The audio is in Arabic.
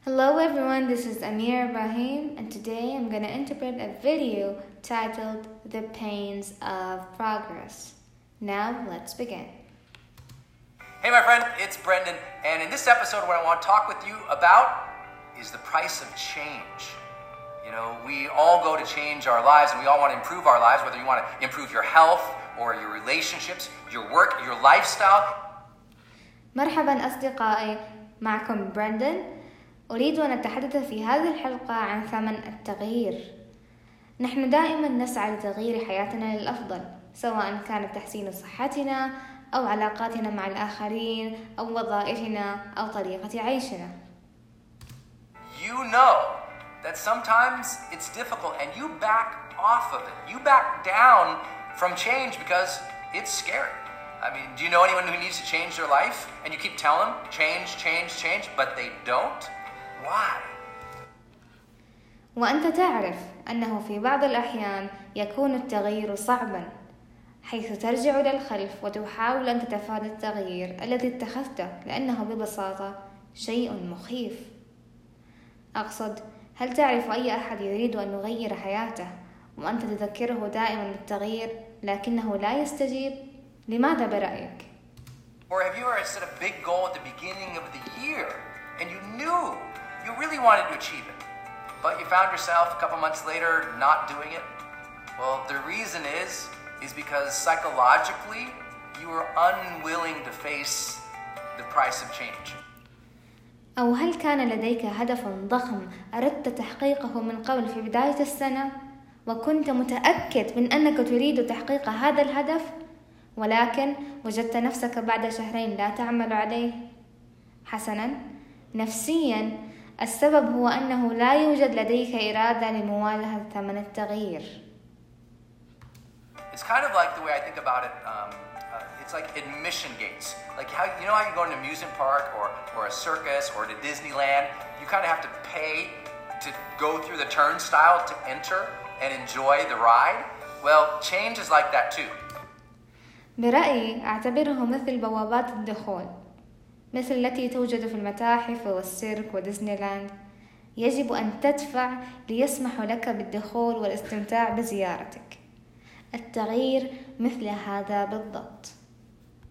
Hello everyone, this is Amir Ibrahim and today I'm going to interpret a video titled The Pains of Progress. Now let's begin. Hey my friend, it's Brendan, and in this episode what I want to talk with you about is the price of change. You know, we all go to change our lives and we all want to improve our lives, whether you want to improve your health or your relationships, your work, your lifestyle. مرحبا أصدقائي، معكم برندن. أريد أن أتحدث في هذه الحلقة عن ثمن التغيير. نحن دائما نسعى لتغيير حياتنا للأفضل، سواء كانت تحسين صحتنا أو علاقاتنا مع الآخرين أو وظائفنا أو طريقة عيشنا. You know that sometimes it's difficult and you back off of it. You back down from change because it's scary. I mean, do you know anyone who needs to change their life and you keep telling them change, change, change, but they don't? Why? وأنت تعرف أنه في بعض الأحيان يكون التغيير صعبا، حيث ترجع للخلف وتحاول أن تتفادى التغيير الذي اتخذته لأنه ببساطة شيء مخيف. أقصد، هل تعرف أي أحد يريد أن يغير حياته وأنت تذكره دائما بالتغيير لكنه لا يستجيب؟ لماذا برأيك؟ Or have you ever set a big goal at the beginning of the year and you knew you really wanted to achieve it, but you found yourself a couple months later not doing it? Well, the reason is because psychologically you were unwilling to face the price of change. أو هل كان لديك هدف ضخم أردت تحقيقه من قبل في بداية السنة وكنت متأكد من أنك تريد تحقيق هذا الهدف، ولكن وجدت نفسك بعد شهرين لا تعمل عليه؟ حسناً، نفسياً السبب هو أنه لا يوجد لديك إرادة لمواجهة ثمن التغيير. It's kind of like the way I think about it. It's like admission gates. Like how you go to an amusement park or a circus or to Disneyland. You kind of have to pay to go through the turnstile to enter and enjoy the ride. Well, change is like that too. برأيي أعتبره مثل بوابات الدخول، مثل التي توجد في المتاحف والسيرك وديزني لاند. يجب أن تدفع ليسمحوا لك بالدخول والاستمتاع بزيارتك. التغيير مثل هذا بالضبط.